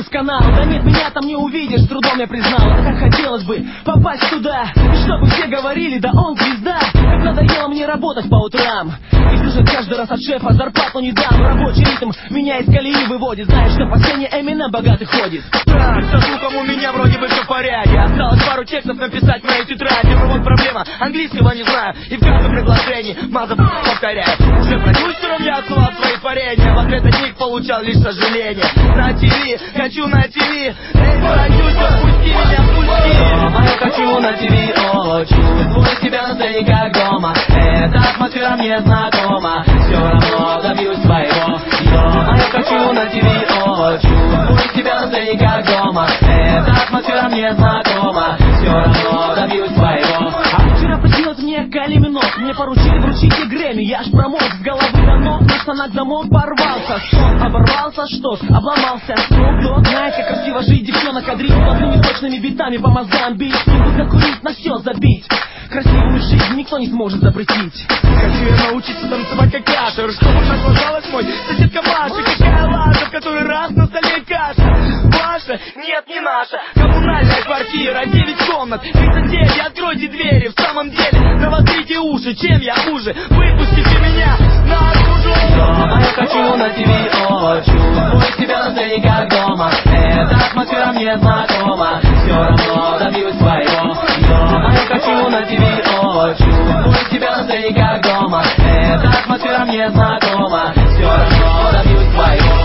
канал. Да нет, меня там не увидишь, с трудом я признал. А как хотелось бы попасть туда, и чтобы все говорили, да он звезда. Как надоело мне работать по утрам, и слышать каждый раз от шефа зарплату не дам. Рабочий ритм меня из колеи выводит. Знаешь, что по сцене Эминем богатый ходит. Так, со слухом у меня вроде бы все в порядке. Осталось пару текстов написать в моей тетради. Но вот проблема, английского не знаю, и в каждом предложении маза повторяю. Уже продюсером я отсылал свои творения, в ответ от них получал лишь сожаление. На ТВ, хочу на ТВ, эй, продюсер, пусти меня, пусти. Я хочу на ТВ, о, чувствую себя на сцене как дома. Эта атмосфера мне знакома, все равно добьюсь своего. Я хочу на ТВ, о, чувствую себя на сцене как дома. Эта атмосфера мне знакома, все равно добьюсь своего. А вчера приснилось мне Калиминов, мне поручили вручить и Грэмми. Я аж промок с головы до ног, наш фанат замок порвался. Сон оборвался, что ж, обломался. Ну, кто знает, как красиво жить, девчонок кадрить плотными точными битами по мозгам бить. Не закурить, на все забить. Красивую жизнь никто не сможет запретить. Хочу я научиться танцевать как кашер, чтобы так оказалась мой соседка Маша. Какая лажа, в который раз на столе каша. Ваша? Нет, не наша. Коммунальная квартира, 9 комнат, 39, откройте двери. В самом деле, навострите уши, чем я хуже? Выпустите меня наружу. Я хочу на ТВ, о, чувствую себя на сцене как дома. Эта атмосфера мне знакома, все равно добьюсь своего. Я хочу на ТВ, о, чувствую себя на сцене как дома. Эта атмосфера мне знакома, все равно добьюсь своего.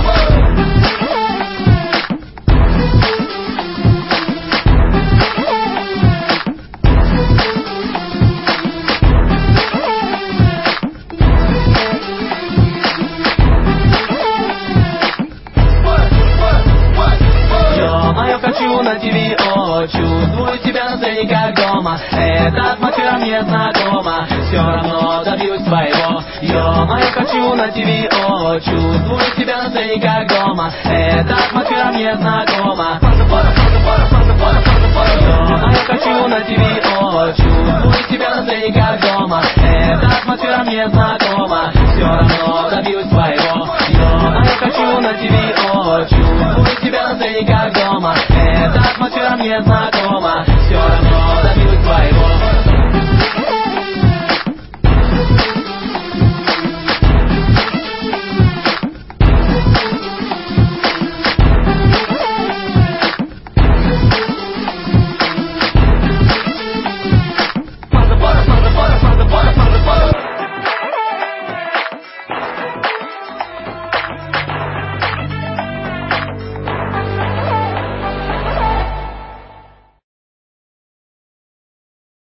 Я хочу на ТВ, о, чувствую себя на сцене как дома. Эта атмосфера мне знакома, все равно добьюсь своего. Я хочу на ТВ, о, чувствую себя на сцене как дома. Эта атмосфера мне знакома. Я хочу на ТВ, о, чувствую себя на сцене как дома. Эта атмосфера мне знакома, все равно добьюсь своего. Я хочу на ТВ, о, чувствую себя на сцене как дома. Эта атмосфера мне знакома.